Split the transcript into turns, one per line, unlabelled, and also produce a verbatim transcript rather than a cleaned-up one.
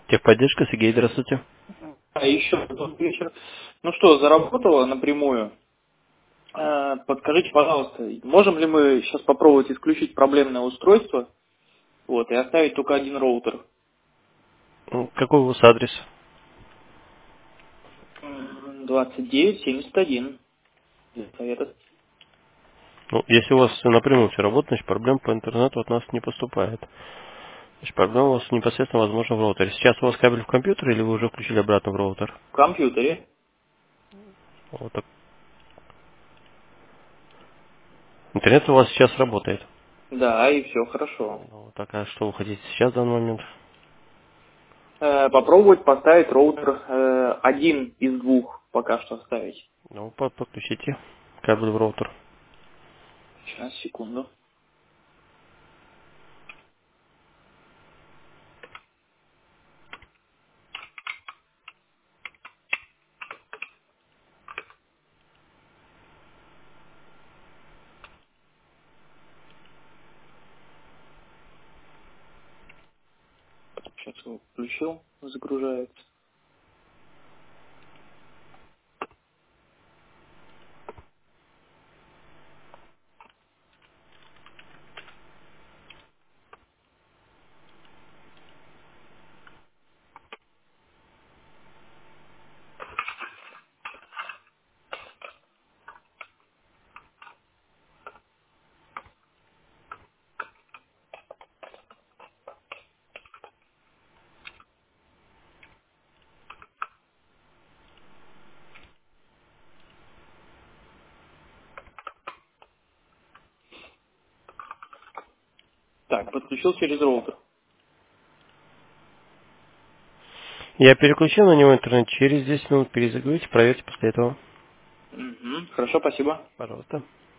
Техподдержка, Сергей, здравствуйте.
А еще добрый вечер. Ну что, заработало напрямую. Э, Подскажите, пожалуйста, можем ли мы сейчас попробовать исключить проблемное устройство, вот, и оставить только один роутер?
Ну, Какой у вас адрес?
М, двадцать девять семьдесят один. Совета.
Ну, если у вас напрямую все работает, значит проблем по интернету от нас не поступает. Значит, проблема у вас непосредственно возможна в роутере. Сейчас у вас кабель в компьютер или вы уже включили обратно в роутер?
В компьютере.
Вот так. Интернет у вас сейчас работает.
Да, и все хорошо.
Ну, вот так, а что вы хотите сейчас в данный момент?
Э, Попробовать поставить роутер э, один из двух пока что оставить.
Ну, по- подключите кабель в роутер.
Сейчас, секунду. Сейчас его включил, загружается. Так, подключил через роутер.
Я переключил на него интернет. Через десять минут перезагрузите, проверьте после этого.
Мгм, хорошо, спасибо.
Пожалуйста.